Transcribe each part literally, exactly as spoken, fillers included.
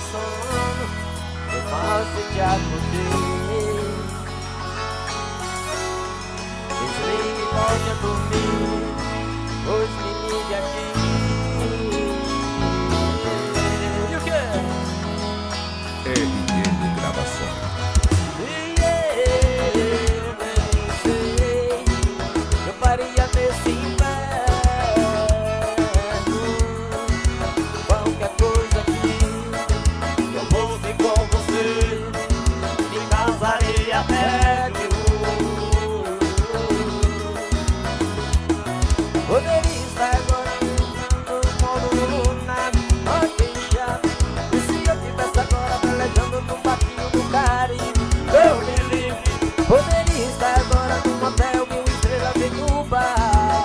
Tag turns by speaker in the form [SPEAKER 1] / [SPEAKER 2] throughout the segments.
[SPEAKER 1] sono, eu posso te acordar. Desligue e volte a dormir, pois me ligue aqui. E o quê?
[SPEAKER 2] R M Gravações.
[SPEAKER 1] E eu nem sei, eu faria nesse inverno qualquer coisa aqui. Eu fosse com você, me casaria até de poderia estar agora no modo lunar, ok, chato. E se eu tivesse agora velejando num barquinho do Caribe, eu me livre. Poderia estar agora num hotel mil estrelas em Dubai.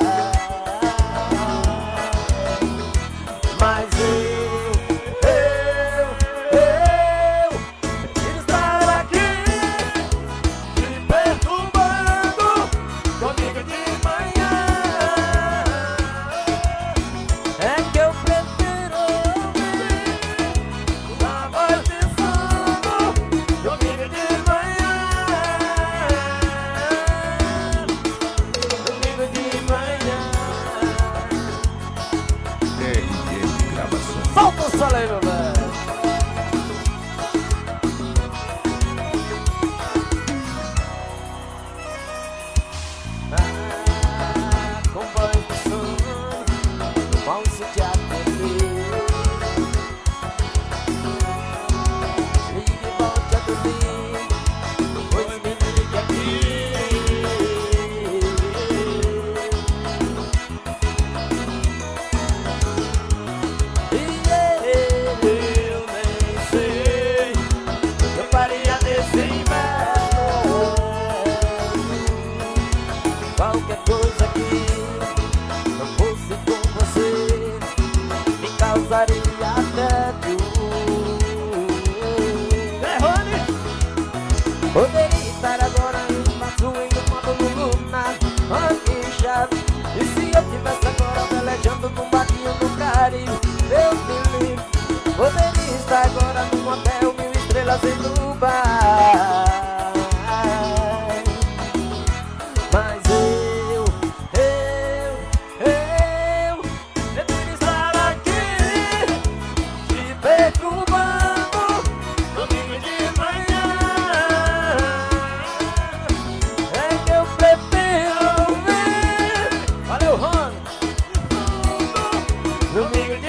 [SPEAKER 1] Mas eu, eu, eu prefiro estar aqui me perturbando comigo de manhã. É que eu prefiro ouvir uma voz de sono domingo de manhã. Domingo de manhã.
[SPEAKER 2] R M Gravações.
[SPEAKER 1] Solta o som aí, meu velho. Ah, com voz de sono, bom se te atender. Ligue e volte a dormir, pois me ligue aqui. E eu nem sei, eu faria nesse inverno qualquer coisa que não fosse com você, me causaria tédio. Derrame! Poderia estar agora em uma swing modo lunar, ok, chave. E se eu tivesse agora velejando num barquinho do Caribe, Deus me livre. Poderia estar agora num hotel mil estrelas em Dubai. Mas eu, eu, eu prefiro estar aqui te perturbando domingo de manhã. É que eu prefiro ouvir. Valeu, Ron. Domingo de